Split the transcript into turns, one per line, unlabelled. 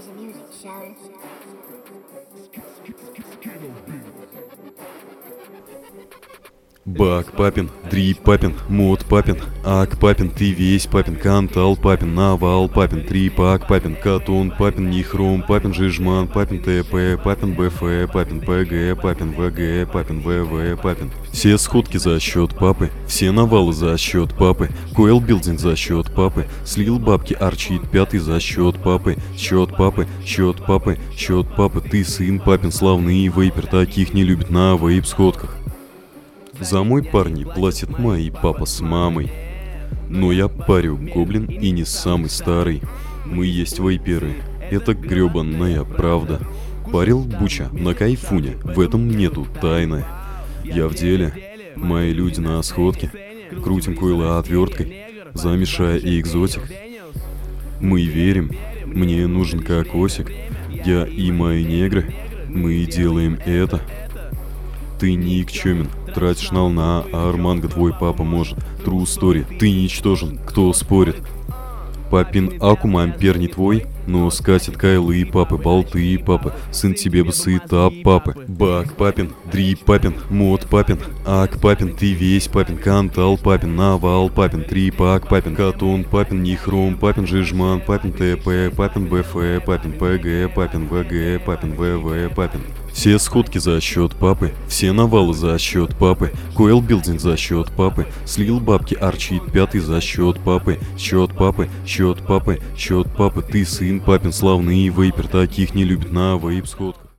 Here's the music, shall we?
Бак папин, дрип папин, мод папин, ак папин, ты весь папин, кантал папин, навал папин, трипак папин, катун папин, нихром папин, жижман папин, ТП папин, БФ папин, ПГ папин, ВГ папин, ВВ папин. Все сходки за счет папы, все навалы за счет папы, Койл билдинг за счет папы, слил бабки Арчит пятый за счет папы, счет папы, счет папы, счет папы, ты сын папин, славный вейпер, таких не любит на вейп-сходках. За мой парни платит мои папа с мамой. Но я парю гоблин и не самый старый. Мы есть вейперы, это гребанная правда. Парил Буча на кайфуне, в этом нету тайны. Я в деле, мои люди на сходке, крутим койла отверткой, замешая и экзотик. Мы верим, мне нужен кокосик, я и мои негры, мы делаем это. Ты никчемен, тратишь нал на Арманго, твой папа может. True story, ты ничтожен, кто спорит? Папин акум ампер не твой, но скатит кайлы и папы, болты и папы, сын тебе бы сытап папы. Бак папин, дрип папин, мод папин, ак папин, ты весь папин, кантал папин, навал папин, трипак папин, катун папин, нихром папин, жижман папин, ТП папин, БФ папин, ПГ папин, ВГ папин, ВВ папин. Все сходки за счет папы, все навалы за счет папы, Койл билдинг за счет папы, слил бабки Арчит пятый за счет папы, счет папы, счет папы, счет папы, ты сын папин, славный вейпер, таких не любит на вейп-сходках.